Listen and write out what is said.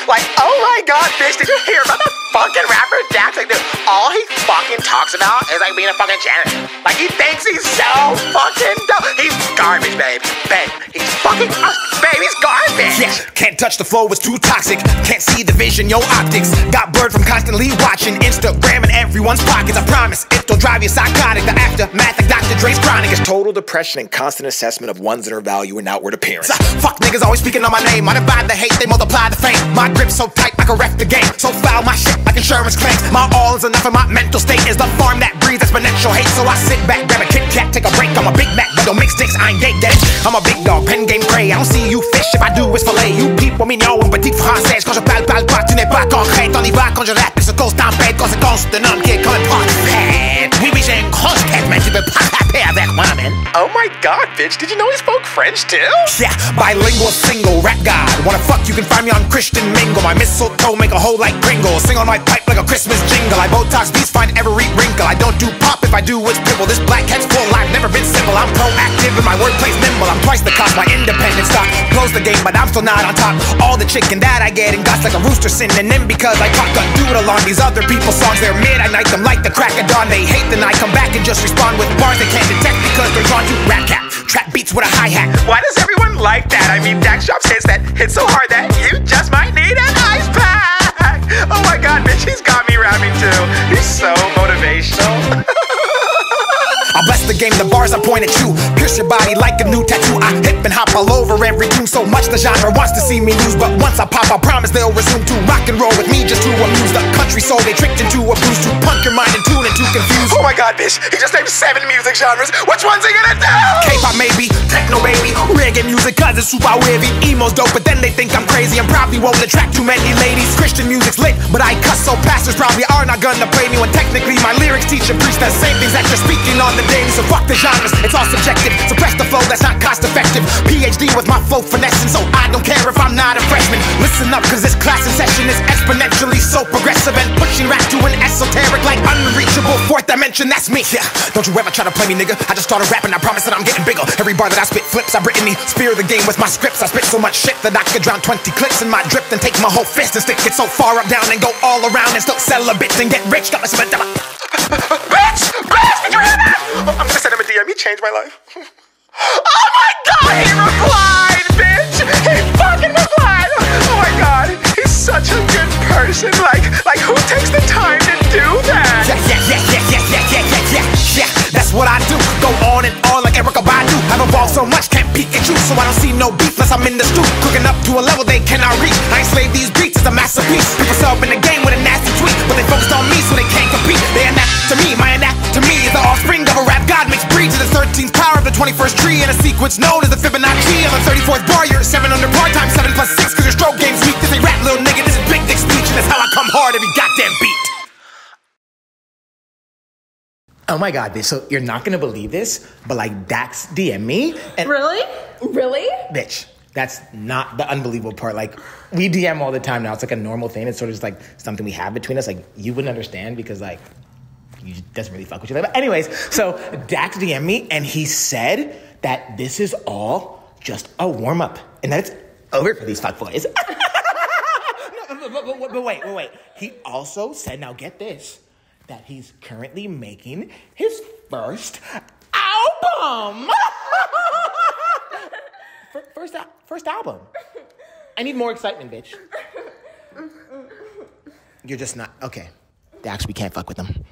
Like, oh my god, bitch, did you hear about the fucking rapper Dax? Like, dude, all he fucking talks about is like being a fucking janitor. Like, he thinks he's so fucking dope. He's garbage, babe. Babe, he's fucking, babe, he's garbage. Yeah, can't touch the flow, it's too toxic. Can't see the vision, yo optics. Got blurred from constantly watching Instagram in everyone's pockets. I promise, it'll drive you psychotic. The aftermath like Dr. Dre's chronic is total depression and constant assessment of one's inner value and outward appearance. Fuck niggas always speaking on my name. I divide the hate, they multiply the fame. My grip's so tight, I can ref the game. So foul, my shit like insurance claims. My all is enough, and my mental state is the farm that breeds exponential hate. So I sit back, grab a Kit Kat, take a break. I'm a Big Mac, but don't mix dicks, I ain't gay, get it? I'm a big dog, pen game cray. I don't see you fish, if I do it's filet. You people mignon, une petite française. Quand je parle pas, tu n'es pas concrète. On y va quand je rappe, et se cause tempête. Conséquence d'un homme qui est comme un prophète. Oui, oui, j'ai une grosse tête, mais tu peux pas rapper avec moi, man. Oh my god, bitch, did you know he spoke French too? Yeah, bilingual single, rap god. Wanna fuck, you can find me on Christian Mingle. My mistletoe make a hole like Pringles. Sing on my pipe like a Christmas jingle. I Botox these, find every wrinkle. I don't do pop, if I do it's pimple. This black cat's full, I've never been simple. I'm proactive and my wordplay's nimble. I'm twice the cost, my independent stock. Close the game, but I'm still not on top. All the chicken that I get and gots like a rooster synonym. Because I cock a do it along these other people's songs. They're mid, I night them like the crack of dawn. They hate the night, come back and just respond with bars they can't detect because they're drawn to rap cap. Trap beats with a hi-hat. Why does everyone like that? I mean, Dax drops hits that hit so hard that you just might need an ice pack. Oh my god, bitch, he's got me rapping too. He's so motivational. I'll bless the game, the bars I point at you. Pierce your body like a new tattoo. I hip and hop all over every tune. So much the genre wants to see me lose. But once I pop, I promise they'll resume to rock and roll with me just to amuse the country soul. They tricked into a bruise to punk your mind and tune and to confuse. Oh my god, bitch, he just named 7 music genres. Which one's he gonna do? K-pop maybe, techno baby, reggae music cause it's super wavy. Emo's dope, but then they think I'm crazy. I'm probably won't attract too many ladies. Christian music's lit, but I cuss so pastors probably are not gonna play me. When technically my lyrics teach and preach the same things that you're speaking on the daily. So fuck the genres, it's all subjective. Suppress the flow, that's not cost effective. PhD with my flow finessing, so I don't care if I'm not a freshman. Listen up, cause this class in session is exponentially so progressive and pushing rap to an esoteric like unreachable fourth dimension. That's me. Yeah, don't you ever try to play me, nigga. I just started rapping, I promise that I'm getting bigger. Every bar that I spit flips, I Brittany spear the game with my scripts. I spit so much shit that I could drown 20 clips in my drip, then take my whole fist and stick it so far up down and go all around and still sell a bitch and get rich. Got my cement. Bitch! Bitch! Did you hear that? I'm gonna send him a DM. He changed my life. Oh my god! He replied, bitch! He fucking replied! Oh my god! He's such a good person. Like who takes the time to do that? Yeah. That's what I do. Go on and on like Erykah Badu. I've evolved so much, can't peek at you, so I don't see no beef unless I'm in the stoop. Cooking up to a level they cannot reach. I enslave these beats, it's a masterpiece. People sell up in the game with a nasty tweet, but they focused on me so they can't compete. They anapt to me, my anapt to me is the offspring of a rap god mixed breed to the 13th power of the 21st tree in a sequence known as the Fibonacci. On the 34th bar, you're 7 under par times 7 plus 6 cause your stroke game's weak. This ain't rap, little nigga, this is big dick speech, and that's how I come hard every goddamn beat. Oh my god, bitch, so you're not gonna believe this, but like Dax DM me and Really? bitch, that's not the unbelievable part. Like, we DM all the time now. It's like a normal thing. It's sort of just like something we have between us. Like, you wouldn't understand because like he doesn't really fuck with you. But anyways, so Dax DM me and he said that this is all just a warm-up and that it's over for these fuckboys. But wait. He also said, now get this, that he's currently making his first album. First album. I need more excitement, bitch. You're just not, okay. Dax, we can't fuck with them.